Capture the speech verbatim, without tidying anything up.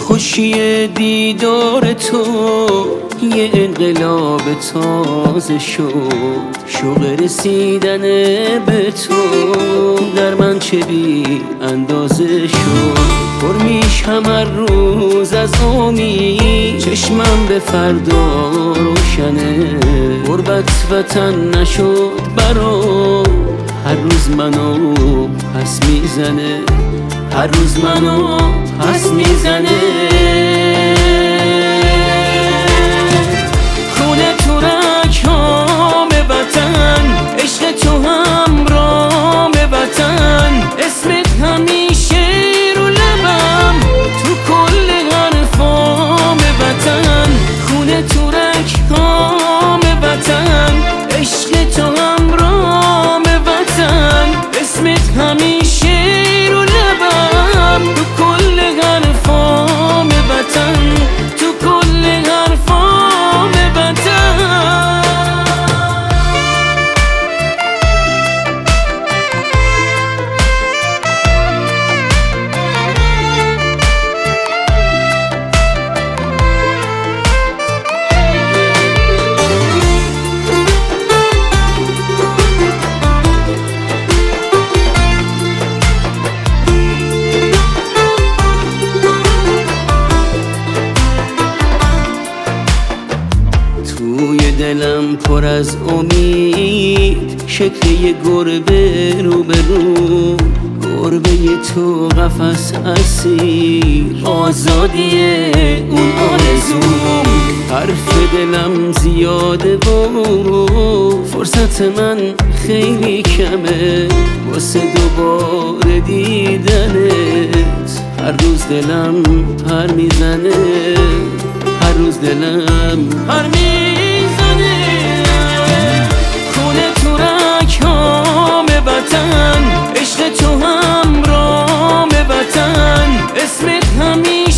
خوشی دیدار تو یه انقلاب تازه شد، شوق رسیدن به تو در من چه بی اندازه شد. پر میشم هر روز از امید، چشمم به فردا روشنه. غربت وطن نشد برام، هر روز منو پس میزنه، هر روز منو پس میزنه. خونه تو رکام وطن، عشق تو همرام وطن، اسمت همیشه رو لبم تو کل حرفام وطن. خونه تو رکام وطن، عشق تو همرام وطن، اسمت همیشه رو لبم تو کل حرفام وطن، تو کل حرفام وطن. توی دلم پر از امید، شکل یه گربه رو به رو، گربه تو قفس اسیر، آزادیه اون آرزوم. حرف دلم زیاده و فرصت من خیلی کمه واسه دوباره دیدنت. هر روز دلم پر میزنه، هر روز دلم پر میزنه. خونه تو رکام وطن، عشق تو همرام وطن، اسمت همین